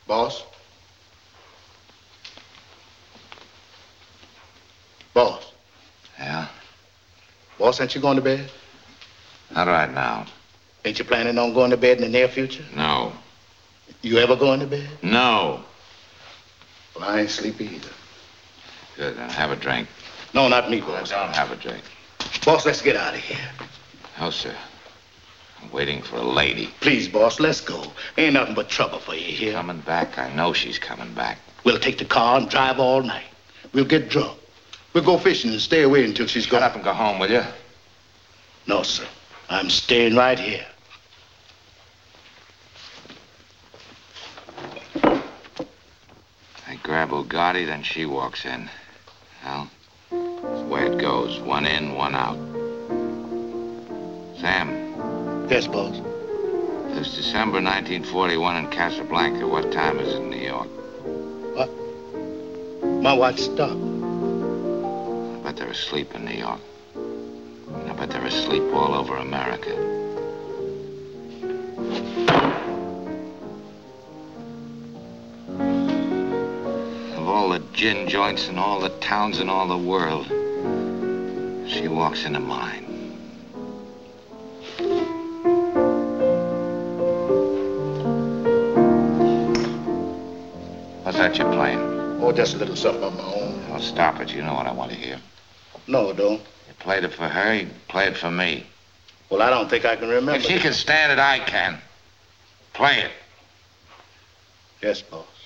Boss? Boss? Yeah? Boss, ain't you going to bed? Not right now. Ain't you planning on going to bed in the near future? No. You ever going to bed? No. Well, I ain't sleepy either. Good, then have a drink. No, not me, boss. Don't have a drink. Boss, let's get out of here. No, sir. I'm waiting for a lady. Please, boss, let's go. Ain't nothing but trouble for you here. Coming back? I know she's coming back. We'll take the car and drive all night. We'll get drunk. We'll go fishing and stay away until she's gone. Shut up and go home, will you? No, sir. I'm staying right here. I grab Ugarte, then she walks in. Well, that's the way it goes. One in, one out. Sam. Yes, boss. It's December 1941 in Casablanca. What time is it in New York? What? My watch stopped. I bet they're asleep in New York. I bet they're asleep all over America. Of all the gin joints in all the towns in all the world, she walks into mine. What's that you're playing? Oh, just a little something of my own. Oh, stop it. You know what I want to hear. No, don't. You played it for her, you play it for me. Well, I don't think I can remember. If she can stand it, I can. Play it. Yes, boss.